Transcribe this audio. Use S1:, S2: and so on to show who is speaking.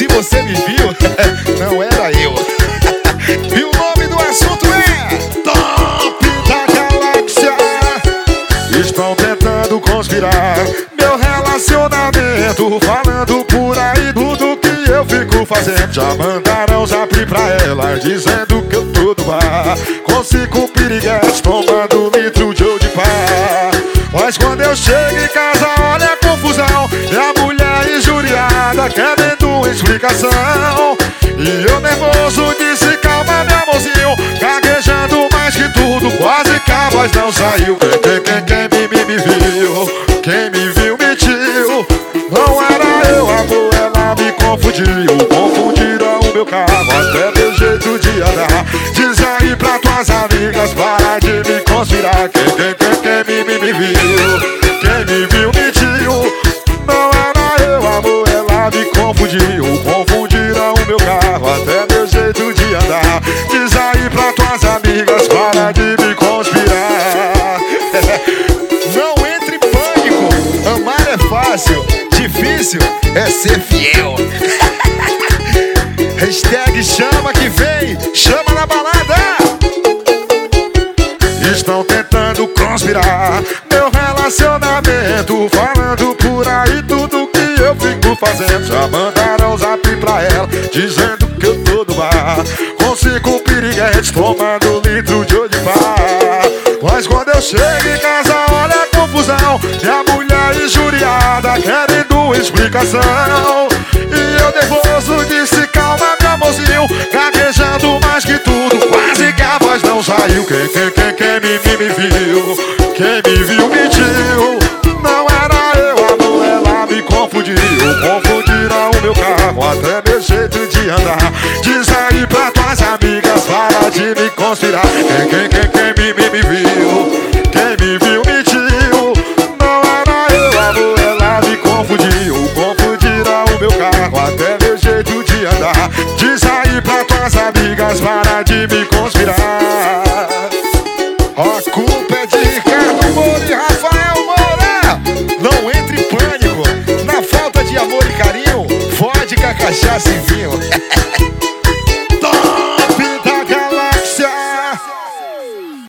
S1: Se você me viu, não era eu. E o nome do assunto é Top da Galáxia. Estão tentando conspirar meu relacionamento, falando por aí tudo que eu fico fazendo. Já mandaram zap pra ela dizendo que eu tô do bar com 5 piriguetes tomando litro de Odipá. Mas quando eu chego em casa, olha a confusão, e a mulher injuriada querendo uma explicação. E eu nervoso disse calma meu amorzinho, gaguejando mais que tudo, quase que a voz não saiu. Quem me viu, quem me viu mentiu. Não era eu, amor, ela me confundiu. Confundiram o meu carro, até meu jeito de andar. Diz aí pra tuas amigas, para de me conspirar. Quem me viu, quem me viu mentiu. Não era eu, amor, ela me confundiu. Confundiram o meu carro, até meu jeito de andar. Diz aí pra tuas amigas, para de me conspirar. Não entre em pânico, amar é fácil, difícil é ser fiel. Hashtag chama que vem, chama na balada. Estão tentando conspirar meu relacionamento, falando por aí tudo que eu fico fazendo. Já mandaram zap pra ela dizendo que eu tô no bar com 5 piriguetes tomando litro de Odipá. Mas quando eu chego em casa, olha a confusão, e a mulher injuriada querendo uma explicação. E eu nervoso disse calma meu amorzinho, gaguejando mais que tudo, quase que a voz não saiu. Quem me viu, quem me viu mentiu. Não era eu, amor, ela me confundiu. Confundiram o meu carro, até meu jeito de andar. Diz aí pra tuas amigas, para de me conspirar. Quem me viu, quem me viu mentiu. Não era eu, amor, ela me confundiu. Confundiram o meu carro, até meu jeito de andar. Diz aí pra tuas amigas, para de me conspirar.